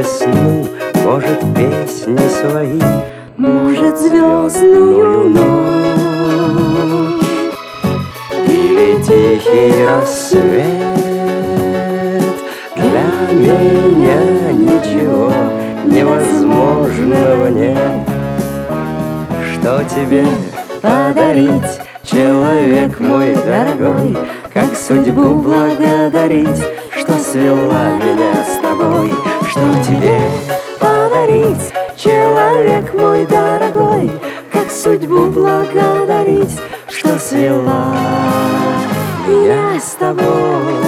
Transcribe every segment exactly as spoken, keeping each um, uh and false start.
весну, может, песни свои, может, звездную ночь или тихий рассвет. Для меня ничего невозможного нет. Что тебе подарить, человек мой дорогой? Как судьбу благодарить, что свела меня с тобой? Что тебе подарить, человек мой дорогой? Как судьбу благодарить, что свела меня с тобой?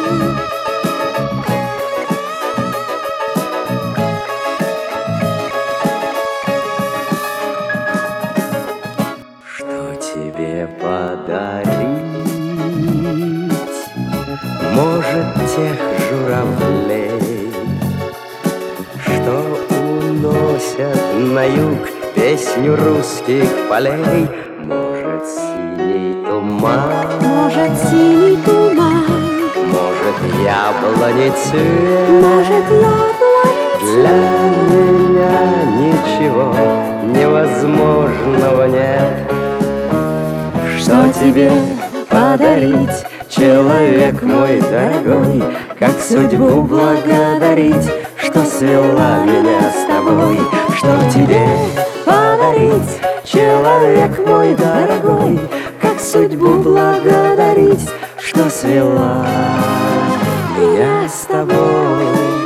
Что тебе подарить? Может, тех журавлей, что уносят на юг песню русских полей. Может, синий туман, может, синий туман, может, яблони цвет. может, яблони Для меня ничего невозможного нет. Что тебе подарить, человек мой дорогой? Как судьбу благодарить, что свела меня с тобой? Что тебе подарить, человек мой дорогой? Как судьбу благодарить, что свела меня с тобой?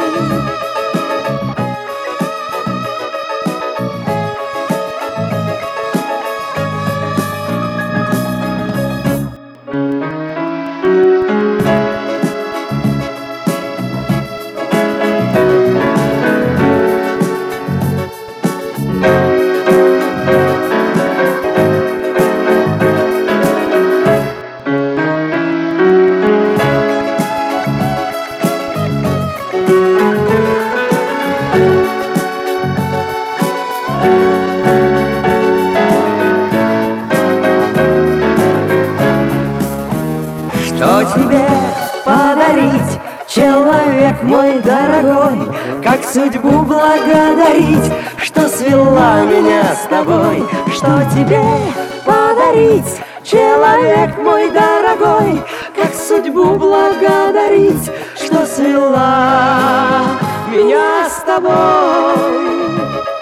Что тебе подарить, человек мой дорогой? Как судьбу благодарить, что свела меня с тобой? Что тебе подарить, человек мой дорогой? Как судьбу благодарить, что свела меня с тобой?